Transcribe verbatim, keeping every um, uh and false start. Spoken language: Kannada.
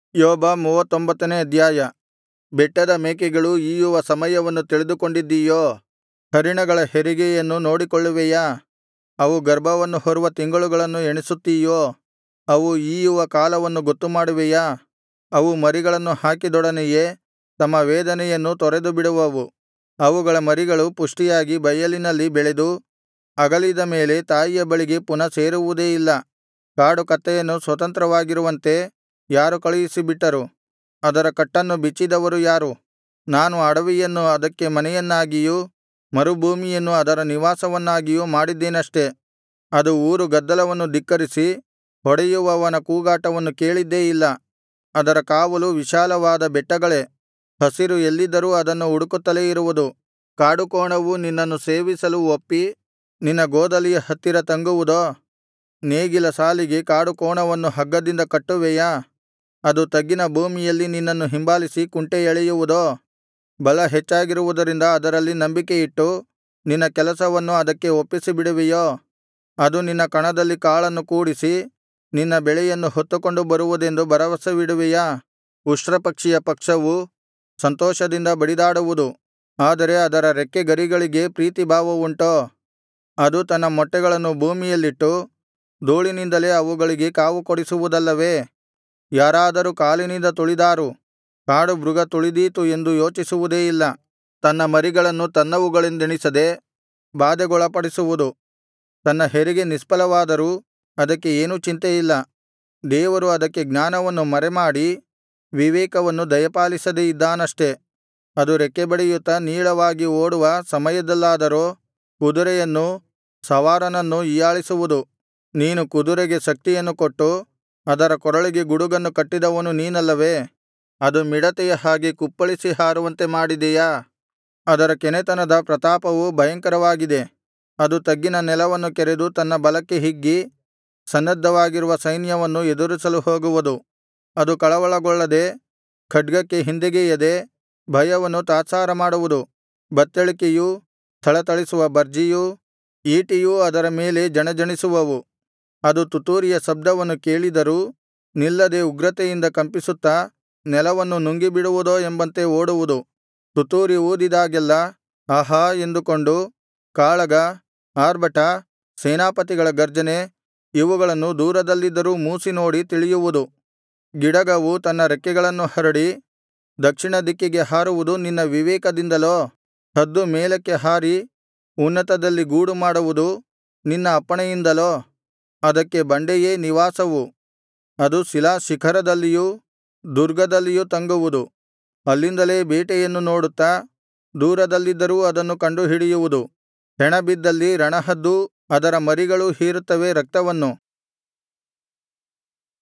ಯೋಬ ಮೂವತ್ತೊಂಬತ್ತನೇ ಅಧ್ಯಾಯ. ಬೆಟ್ಟದ ಮೇಕೆಗಳು ಈಯುವ ಸಮಯವನ್ನು ತಿಳಿದುಕೊಂಡಿದ್ದೀಯೋ? ಹರಿಣಗಳ ಹೆರಿಗೆಯನ್ನು ನೋಡಿಕೊಳ್ಳುವೆಯಾ? ಅವು ಗರ್ಭವನ್ನು ಹೊರುವ ತಿಂಗಳುಗಳನ್ನು ಎಣಿಸುತ್ತೀಯೋ? ಅವು ಈಯುವ ಕಾಲವನ್ನು ಗೊತ್ತುಮಾಡುವೆಯಾ? ಅವು ಮರಿಗಳನ್ನು ಹಾಕಿದೊಡನೆಯೇ ತಮ್ಮ ವೇದನೆಯನ್ನು ತೊರೆದುಬಿಡುವವು. ಅವುಗಳ ಮರಿಗಳು ಪುಷ್ಟಿಯಾಗಿ ಬಯಲಿನಲ್ಲಿ ಬೆಳೆದು ಅಗಲಿದ ಮೇಲೆ ತಾಯಿಯ ಬಳಿಗೆ ಪುನಃ ಸೇರುವುದೇ ಇಲ್ಲ. ಕಾಡು ಕತ್ತೆಯನ್ನು ಸ್ವತಂತ್ರವಾಗಿರುವಂತೆ ಯಾರು ಕಳುಹಿಸಿಬಿಟ್ಟರು? ಅದರ ಕಟ್ಟನ್ನು ಬಿಚ್ಚಿದವರು ಯಾರು? ನಾನು ಅಡವಿಯನ್ನು ಅದಕ್ಕೆ ಮನೆಯನ್ನಾಗಿಯೂ ಮರುಭೂಮಿಯನ್ನು ಅದರ ನಿವಾಸವನ್ನಾಗಿಯೂ ಮಾಡಿದ್ದೇನಷ್ಟೆ. ಅದು ಊರು ಗದ್ದಲವನ್ನು ಧಿಕ್ಕರಿಸಿ ಹೊಡೆಯುವವನ ಕೂಗಾಟವನ್ನು ಕೇಳಿದ್ದೇ ಇಲ್ಲ. ಅದರ ಕಾವಲು ವಿಶಾಲವಾದ ಬೆಟ್ಟಗಳೇ. ಹಸಿರು ಎಲ್ಲಿದ್ದರೂ ಅದನ್ನು ಹುಡುಕುತ್ತಲೇ ಇರುವುದು. ಕಾಡುಕೋಣವು ನಿನ್ನನ್ನು ಸೇವಿಸಲು ಒಪ್ಪಿ ನಿನ್ನ ಗೋದಲಿಯ ಹತ್ತಿರ ತಂಗುವುದೋ? ನೇಗಿಲ ಸಾಲಿಗೆ ಕಾಡುಕೋಣವನ್ನು ಹಗ್ಗದಿಂದ ಕಟ್ಟುವೆಯಾ? ಅದು ತಗ್ಗಿನ ಭೂಮಿಯಲ್ಲಿ ನಿನ್ನನ್ನು ಹಿಂಬಾಲಿಸಿ ಕುಂಟೆ ಎಳೆಯುವುದೋ? ಬಲ ಹೆಚ್ಚಾಗಿರುವುದರಿಂದ ಅದರಲ್ಲಿ ನಂಬಿಕೆಯಿಟ್ಟು ನಿನ್ನ ಕೆಲಸವನ್ನು ಅದಕ್ಕೆ ಒಪ್ಪಿಸಿಬಿಡುವೆಯೋ? ಅದು ನಿನ್ನ ಕಣದಲ್ಲಿ ಕಾಳನ್ನು ಕೂಡಿಸಿ ನಿನ್ನ ಬೆಳೆಯನ್ನು ಹೊತ್ತುಕೊಂಡು ಬರುವುದೆಂದು ಭರವಸವಿಡುವೆಯಾ? ಉಷ್ಟ್ರಪಕ್ಷಿಯ ಪಕ್ಷವು ಸಂತೋಷದಿಂದ ಬಡಿದಾಡುವುದು, ಆದರೆ ಅದರ ರೆಕ್ಕೆಗರಿಗಳಿಗೆ ಪ್ರೀತಿಭಾವವುಂಟೋ? ಅದು ತನ್ನ ಮೊಟ್ಟೆಗಳನ್ನು ಭೂಮಿಯಲ್ಲಿಟ್ಟು ಧೂಳಿನಿಂದಲೇ ಅವುಗಳಿಗೆ ಕಾವು ಕೊಡಿಸುವುದಲ್ಲವೇ? ಯಾರಾದರೂ ಕಾಲಿನಿಂದ ತುಳಿದಾರು, ಕಾಡು ಮೃಗ ತುಳಿದೀತು ಎಂದು ಯೋಚಿಸುವುದೇ ಇಲ್ಲ. ತನ್ನ ಮರಿಗಳನ್ನು ತನ್ನವುಗಳೆಂದೆಣಿಸದೆ ಬಾಧೆಗೊಳಪಡಿಸುವುದು. ತನ್ನ ಹೆರಿಗೆ ನಿಷ್ಫಲವಾದರೂ ಅದಕ್ಕೆ ಏನೂ ಚಿಂತೆಯಿಲ್ಲ. ದೇವರು ಅದಕ್ಕೆ ಜ್ಞಾನವನ್ನು ಮರೆಮಾಡಿ ವಿವೇಕವನ್ನು ದಯಪಾಲಿಸದೆ ಇದ್ದಾನಷ್ಟೆ. ಅದು ರೆಕ್ಕೆಬಡಿಯುತ್ತಾ ನೀಳವಾಗಿ ಓಡುವ ಸಮಯದಲ್ಲಾದರೋ ಕುದುರೆಯನ್ನೂ ಸವಾರನನ್ನೂ ಹೀಯಾಳಿಸುವುದು. ನೀನು ಕುದುರೆಗೆ ಶಕ್ತಿಯನ್ನು ಕೊಟ್ಟು ಅದರ ಕೊರಳಿಗೆ ಗುಡುಗನ್ನು ಕಟ್ಟಿದವನು ನೀನಲ್ಲವೇ? ಅದು ಮಿಡತೆಯ ಹಾಗೆ ಕುಪ್ಪಳಿಸಿ ಹಾರುವಂತೆ ಮಾಡಿದೆಯಾ? ಅದರ ಕೆನೆತನದ ಪ್ರತಾಪವು ಭಯಂಕರವಾಗಿದೆ. ಅದು ತಗ್ಗಿನ ನೆಲವನ್ನು ಕೆರೆದು ತನ್ನ ಬಲಕ್ಕೆ ಹಿಗ್ಗಿ ಸನ್ನದ್ಧವಾಗಿರುವ ಸೈನ್ಯವನ್ನು ಎದುರಿಸಲು ಹೋಗುವುದು. ಅದು ಕಳವಳಗೊಳ್ಳದೆ ಖಡ್ಗಕ್ಕೆ ಹಿಂದೆಗೆಯದೆ ಭಯವನ್ನು ತಾತ್ಸಾರ ಮಾಡುವುದು. ಬತ್ತಳಿಕೆಯೂ ಥಳಥಳಿಸುವ ಭರ್ಜಿಯೂ ಈಟಿಯೂ ಅದರ ಮೇಲೆ ಜಣಜಣಿಸುವವು. ಅದು ತುತ್ತೂರಿಯ ಶಬ್ದವನ್ನು ಕೇಳಿದರೂ ನಿಲ್ಲದೆ ಉಗ್ರತೆಯಿಂದ ಕಂಪಿಸುತ್ತಾ ನೆಲವನ್ನು ನುಂಗಿಬಿಡುವುದೋ ಎಂಬಂತೆ ಓಡುವುದು. ತುತ್ತೂರಿ ಊದಿದಾಗೆಲ್ಲಾ ಆಹಾ ಎಂದುಕೊಂಡು ಕಾಳಗ, ಆರ್ಭಟ, ಸೇನಾಪತಿಗಳ ಗರ್ಜನೆ ಇವುಗಳನ್ನು ದೂರದಲ್ಲಿದ್ದರೂ ಮೂಸಿ ನೋಡಿ ತಿಳಿಯುವುದು. ಗಿಡಗವು ತನ್ನ ರೆಕ್ಕೆಗಳನ್ನು ಹರಡಿ ದಕ್ಷಿಣ ದಿಕ್ಕಿಗೆ ಹಾರುವುದು ನಿನ್ನ ವಿವೇಕದಿಂದಲೋ? ಹದ್ದು ಮೇಲಕ್ಕೆ ಹಾರಿ ಉನ್ನತದಲ್ಲಿ ಗೂಡು ಮಾಡುವುದು ನಿನ್ನ ಅಪ್ಪಣೆಯಿಂದಲೋ? ಅದಕ್ಕೆ ಬಂಡೆಯೇ ನಿವಾಸವು. ಅದು ಶಿಲಾಶಿಖರದಲ್ಲಿಯೂ ದುರ್ಗದಲ್ಲಿಯೂ ತಂಗುವುದು. ಅಲ್ಲಿಂದಲೇ ಬೇಟೆಯನ್ನು ನೋಡುತ್ತಾ ದೂರದಲ್ಲಿದ್ದರೂ ಅದನ್ನು ಕಂಡುಹಿಡಿಯುವುದು. ಹೆಣಬಿದ್ದಲ್ಲಿ ರಣಹದ್ದೂ ಅದರ ಮರಿಗಳೂ ಹೀರುತ್ತವೆ ರಕ್ತವನ್ನು.